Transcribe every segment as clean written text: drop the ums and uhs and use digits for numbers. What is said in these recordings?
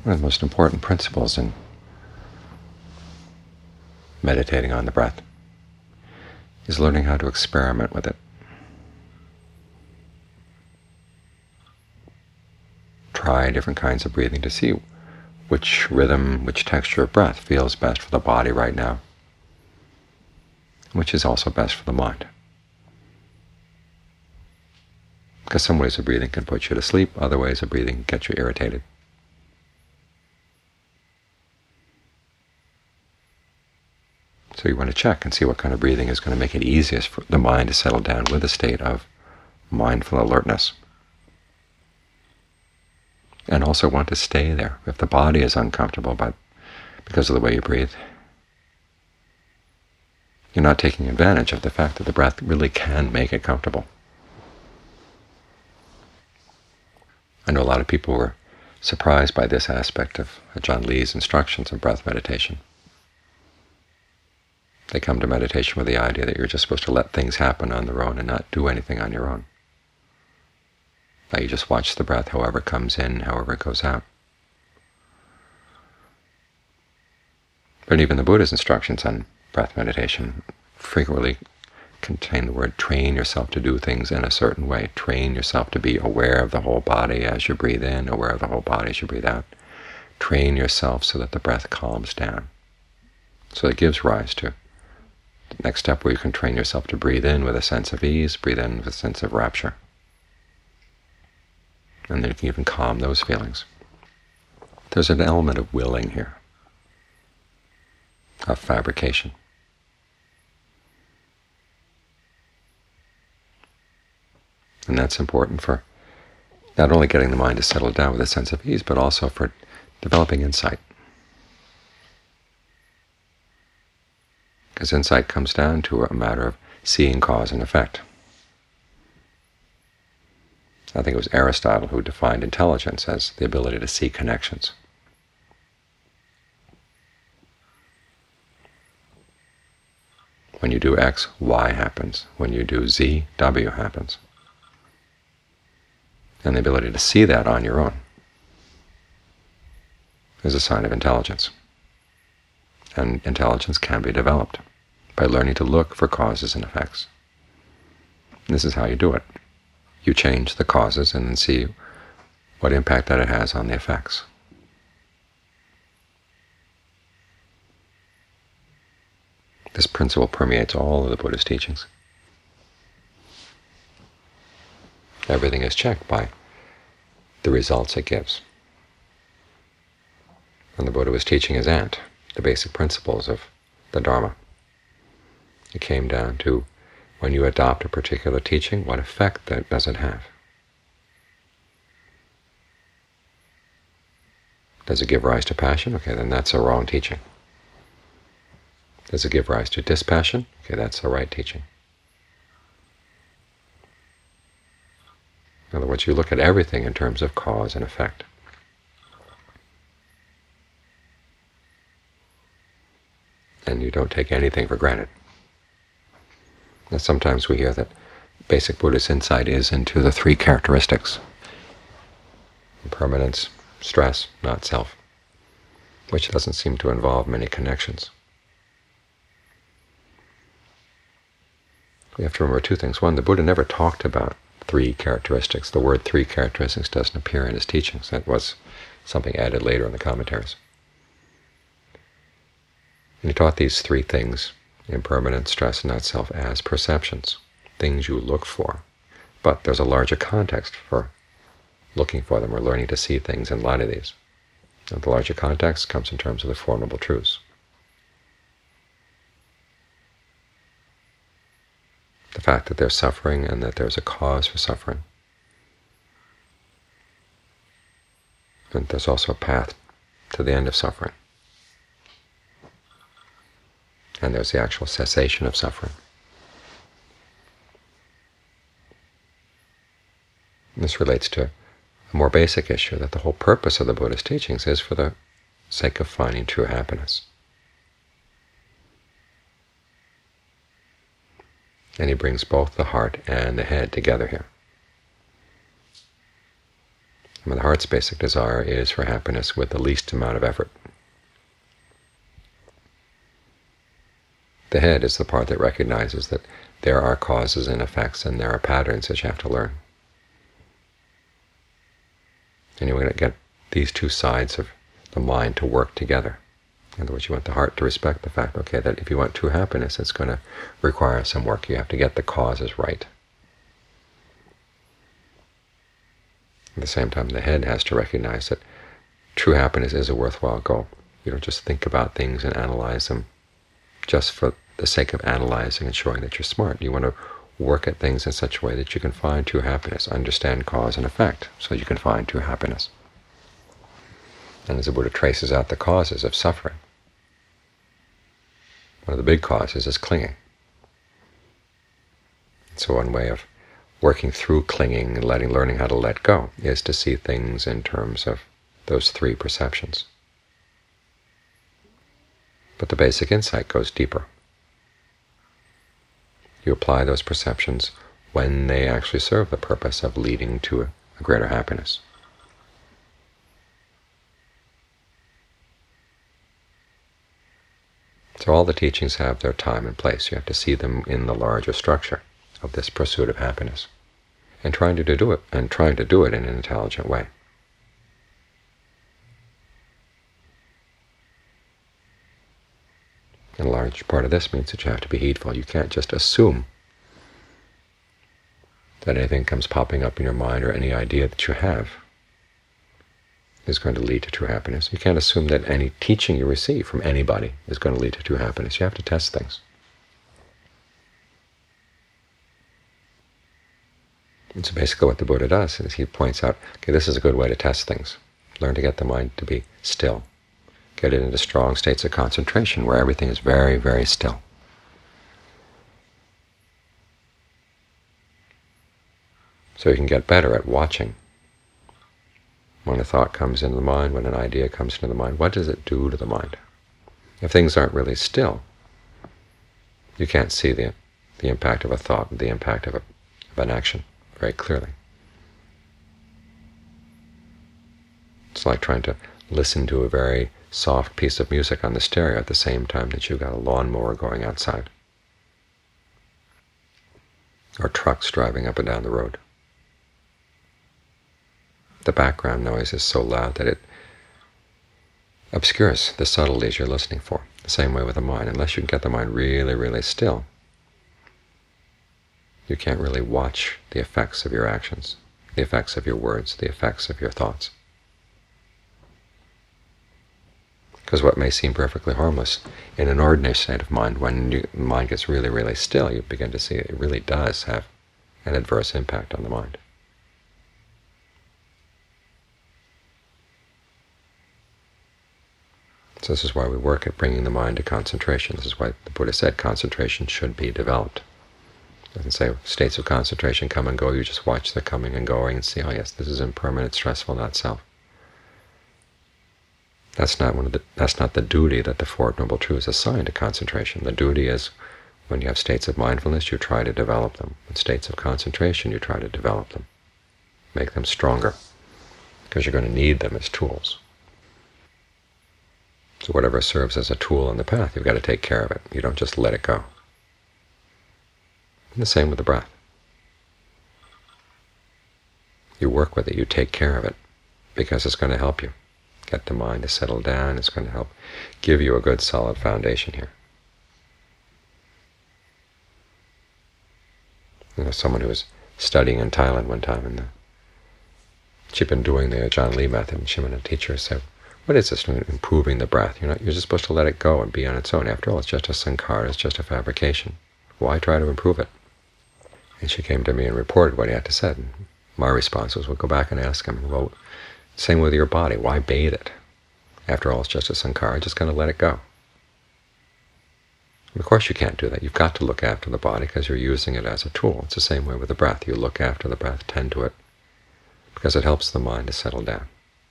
One of the most important principles in meditating on the breath is learning how to experiment with it. Try different kinds of breathing to see which rhythm, which texture of breath feels best for the body right now, which is also best for the mind. Because some ways of breathing can put you to sleep, other ways of breathing can get you irritated. So you want to check and see what kind of breathing is going to make it easiest for the mind to settle down with a state of mindful alertness. And also want to stay there. If the body is uncomfortable because of the way you breathe, you're not taking advantage of the fact that the breath really can make it comfortable. I know a lot of people were surprised by this aspect of Ajaan Lee's instructions in breath meditation. They come to meditation with the idea that you're just supposed to let things happen on their own and not do anything on your own. That you just watch the breath however it comes in, however it goes out. But even the Buddha's instructions on breath meditation frequently contain the word train yourself to do things in a certain way. Train yourself to be aware of the whole body as you breathe in, aware of the whole body as you breathe out. Train yourself so that the breath calms down. So it gives rise to the next step where you can train yourself to breathe in with a sense of ease, breathe in with a sense of rapture. And then you can even calm those feelings. There's an element of willing here, of fabrication. And that's important for not only getting the mind to settle down with a sense of ease, but also for developing insight. Because insight comes down to a matter of seeing cause and effect. I think it was Aristotle who defined intelligence as the ability to see connections. When you do X, Y happens. When you do Z, W happens. And the ability to see that on your own is a sign of intelligence. And intelligence can be developed by learning to look for causes and effects. This is how you do it. You change the causes and then see what impact that it has on the effects. This principle permeates all of the Buddha's teachings. Everything is checked by the results it gives. When the Buddha was teaching his aunt the basic principles of the Dharma, it came down to, when you adopt a particular teaching, what effect does it have? Does it give rise to passion? Okay, then that's a wrong teaching. Does it give rise to dispassion? Okay, that's the right teaching. In other words, you look at everything in terms of cause and effect. And you don't take anything for granted. And sometimes we hear that basic Buddhist insight is into the three characteristics: impermanence, stress, not self, which doesn't seem to involve many connections. We have to remember two things. One, the Buddha never talked about three characteristics. The word three characteristics doesn't appear in his teachings. That was something added later in the commentaries. And he taught these three things: impermanence, stress, and not self, as perceptions, things you look for. But there's a larger context for looking for them, or learning to see things in light of these. And the larger context comes in terms of the Four Noble Truths. The fact that there's suffering and that there's a cause for suffering. And there's also a path to the end of suffering. And there's the actual cessation of suffering. And this relates to a more basic issue, that the whole purpose of the Buddha's teachings is for the sake of finding true happiness. And he brings both the heart and the head together here. The heart's basic desire is for happiness with the least amount of effort. The head is the part that recognizes that there are causes and effects and there are patterns that you have to learn. And you're going to get these two sides of the mind to work together. In other words, you want the heart to respect the fact, okay, that if you want true happiness, it's going to require some work. You have to get the causes right. At the same time, the head has to recognize that true happiness is a worthwhile goal. You don't just think about things and analyze them just for the sake of analyzing and showing that you're smart. You want to work at things in such a way that you can find true happiness, understand cause and effect, so you can find true happiness. And as the Buddha traces out the causes of suffering, one of the big causes is clinging. So one way of working through clinging and learning how to let go is to see things in terms of those three perceptions. But the basic insight goes deeper. You apply those perceptions when they actually serve the purpose of leading to a greater happiness. So all the teachings have their time and place. You have to see them in the larger structure of this pursuit of happiness, and trying to do it in an intelligent way. And a large part of this means that you have to be heedful. You can't just assume that anything comes popping up in your mind or any idea that you have is going to lead to true happiness. You can't assume that any teaching you receive from anybody is going to lead to true happiness. You have to test things. And so basically what the Buddha does is he points out, okay, this is a good way to test things. Learn to get the mind to be still. Get it into strong states of concentration where everything is very, very still. So you can get better at watching. When a thought comes into the mind, when an idea comes into the mind, what does it do to the mind? If things aren't really still, you can't see the impact of a thought, the impact of an action very clearly. It's like trying to listen to a very soft piece of music on the stereo at the same time that you've got a lawnmower going outside, or trucks driving up and down the road. The background noise is so loud that it obscures the subtleties you're listening for. The same way with the mind. Unless you can get the mind really, really still, you can't really watch the effects of your actions, the effects of your words, the effects of your thoughts. Because what may seem perfectly harmless in an ordinary state of mind, when the mind gets really, really still, you begin to see it really does have an adverse impact on the mind. So this is why we work at bringing the mind to concentration. This is why the Buddha said concentration should be developed. It doesn't say states of concentration come and go. You just watch the coming and going and see, oh yes, this is impermanent, stressful, not self. That's not the duty that the Four Noble Truths assign to concentration. The duty is, when you have states of mindfulness, you try to develop them. In states of concentration, you try to develop them, make them stronger, because you're going to need them as tools. So whatever serves as a tool on the path, you've got to take care of it. You don't just let it go. And the same with the breath. You work with it, you take care of it, because it's going to help you get the mind to settle down. It's going to help give you a good solid foundation here. Someone who was studying in Thailand one time, and she'd been doing the Ajaan Lee method, and she went to a teacher and said, what is this improving the breath? You're just supposed to let it go and be on its own. After all, it's just a sankhara, it's just a fabrication. Why try to improve it? And she came to me and reported what he had to say. And my response was, well, go back and ask him, well, same with your body, why bathe it? After all, it's just a sankhara, just going to let it go. And of course you can't do that. You've got to look after the body because you're using it as a tool. It's the same way with the breath. You look after the breath, tend to it, because it helps the mind to settle down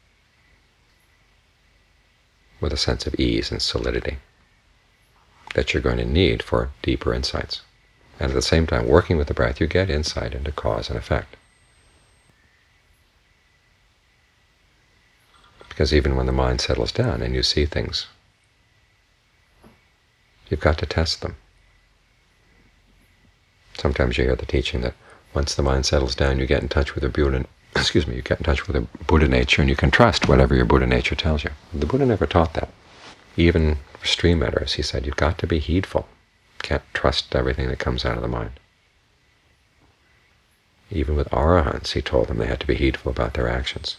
with a sense of ease and solidity that you're going to need for deeper insights. And at the same time, working with the breath, you get insight into cause and effect. Because even when the mind settles down and you see things, you've got to test them. Sometimes you hear the teaching that once the mind settles down, you get in touch with the Buddha. You get in touch with the Buddha nature, and you can trust whatever your Buddha nature tells you. The Buddha never taught that. Even for stream eaters, he said, you've got to be heedful. You can't trust everything that comes out of the mind. Even with arahants, he told them they had to be heedful about their actions.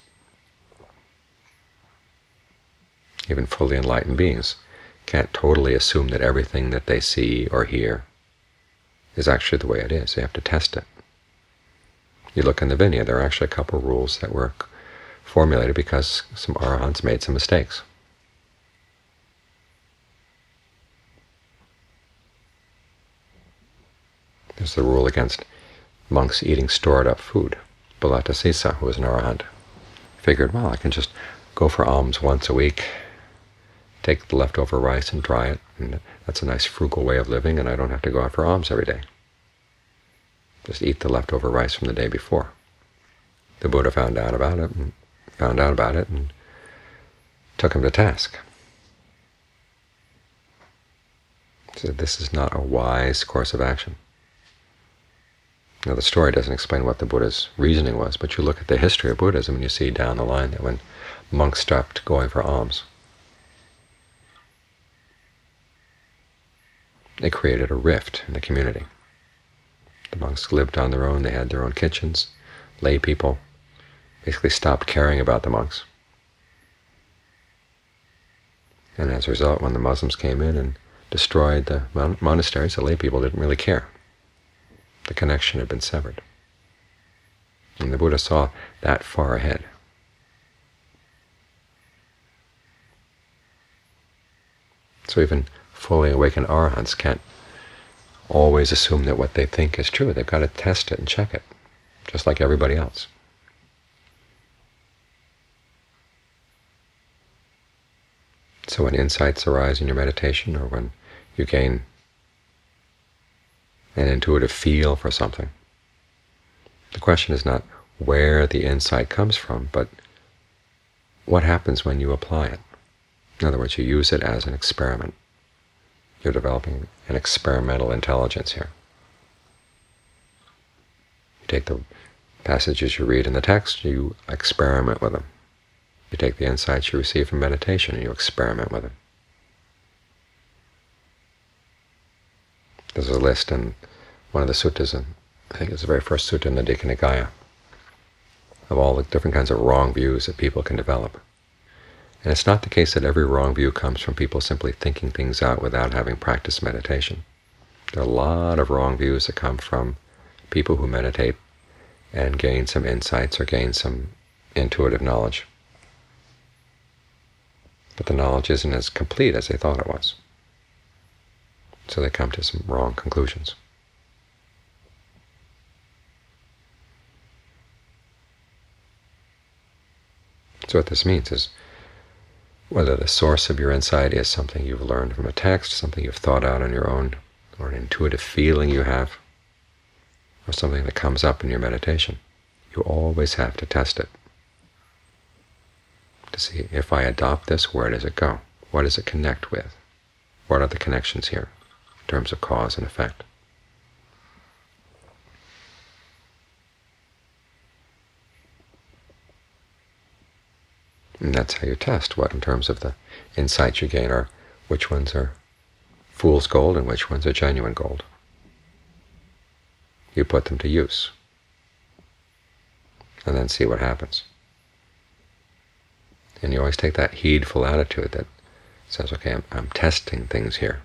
Even fully enlightened beings can't totally assume that everything that they see or hear is actually the way it is. They have to test it. You look in the Vinaya, there are actually a couple of rules that were formulated because some arahants made some mistakes. There's the rule against monks eating stored-up food. Balatasisa, who was an arahant, figured, well, I can just go for alms once a week, take the leftover rice and dry it, and that's a nice frugal way of living, and I don't have to go out for alms every day. Just eat the leftover rice from the day before. The Buddha found out about it and took him to task. He said, this is not a wise course of action. Now, the story doesn't explain what the Buddha's reasoning was, but you look at the history of Buddhism and you see down the line that when monks stopped going for alms, they created a rift in the community. The monks lived on their own, they had their own kitchens. Lay people basically stopped caring about the monks. And as a result, when the Muslims came in and destroyed the monasteries, the lay people didn't really care. The connection had been severed. And the Buddha saw that far ahead. So even fully awakened arahants can't always assume that what they think is true. They've got to test it and check it, just like everybody else. So when insights arise in your meditation, or when you gain an intuitive feel for something, the question is not where the insight comes from, but what happens when you apply it. In other words, you use it as an experiment. You're developing an experimental intelligence here. You take the passages you read in the text, you experiment with them. You take the insights you receive from meditation and you experiment with them. There's a list in one of the suttas, and I think it's the very first sutta in the Digha Nikaya, of all the different kinds of wrong views that people can develop. And it's not the case that every wrong view comes from people simply thinking things out without having practiced meditation. There are a lot of wrong views that come from people who meditate and gain some insights or gain some intuitive knowledge. But the knowledge isn't as complete as they thought it was. So they come to some wrong conclusions. So what this means is, whether the source of your insight is something you've learned from a text, something you've thought out on your own, or an intuitive feeling you have, or something that comes up in your meditation, you always have to test it to see, if I adopt this, where does it go? What does it connect with? What are the connections here in terms of cause and effect? And that's how you test what, in terms of the insights you gain, are which ones are fool's gold and which ones are genuine gold. You put them to use, and then see what happens. And you always take that heedful attitude that says, okay, I'm testing things here.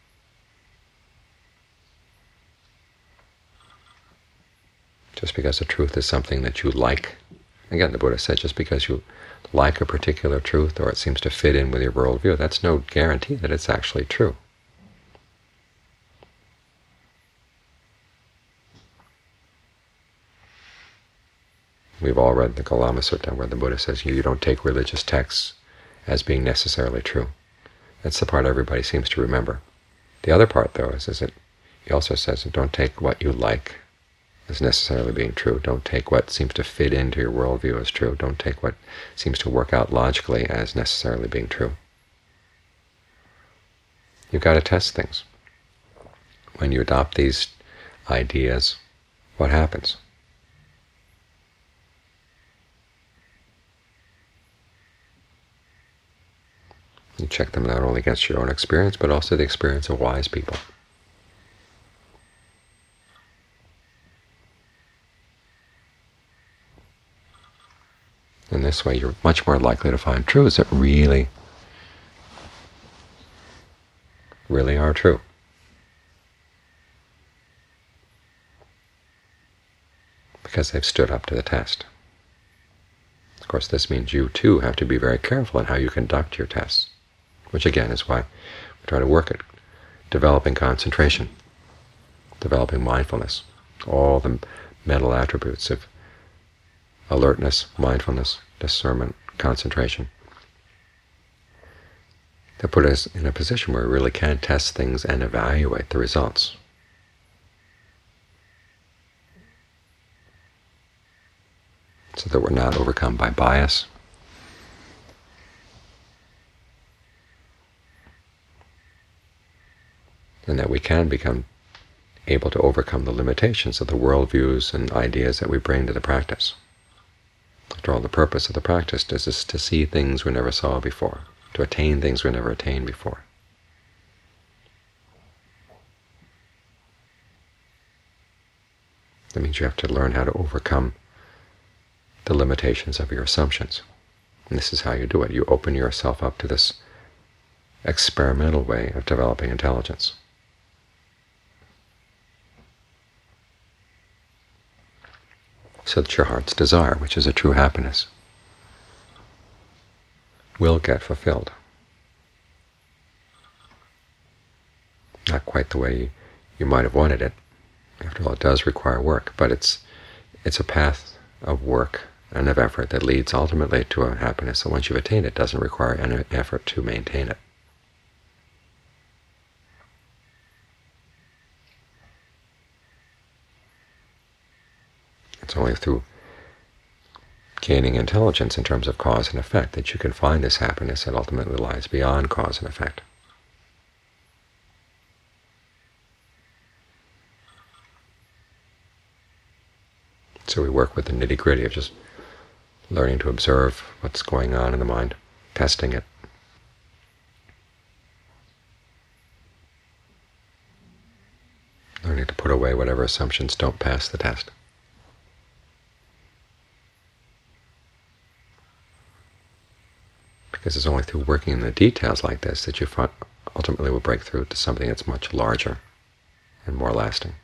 Just because the truth is something that you like, again, the Buddha said, just because you like a particular truth or it seems to fit in with your worldview, that's no guarantee that it's actually true. We've all read the Kalama Sutta, where the Buddha says you don't take religious texts as being necessarily true. That's the part everybody seems to remember. The other part, though, is that he also says, don't take what you like as necessarily being true. Don't take what seems to fit into your worldview as true. Don't take what seems to work out logically as necessarily being true. You've got to test things. When you adopt these ideas, what happens? You check them not only against your own experience, but also the experience of wise people. In this way, you're much more likely to find truths that really are true. Because they've stood up to the test. Of course, this means you, too, have to be very careful in how you conduct your tests, which, again, is why we try to work at developing concentration, developing mindfulness, all the mental attributes of alertness, mindfulness, discernment, concentration, that put us in a position where we really can test things and evaluate the results. So that we're not overcome by bias, and that we can become able to overcome the limitations of the worldviews and ideas that we bring to the practice. After all, the purpose of the practice is to see things we never saw before, to attain things we never attained before. That means you have to learn how to overcome the limitations of your assumptions. And this is how you do it. You open yourself up to this experimental way of developing intelligence. So that your heart's desire, which is a true happiness, will get fulfilled. Not quite the way you might have wanted it. After all, it does require work, but it's a path of work and of effort that leads ultimately to a happiness that once you've attained it doesn't require any effort to maintain it. It's only through gaining intelligence in terms of cause and effect that you can find this happiness that ultimately lies beyond cause and effect. So we work with the nitty-gritty of just learning to observe what's going on in the mind, testing it. Learning to put away whatever assumptions don't pass the test. Because it's only through working in the details like this that you ultimately will break through to something that's much larger and more lasting.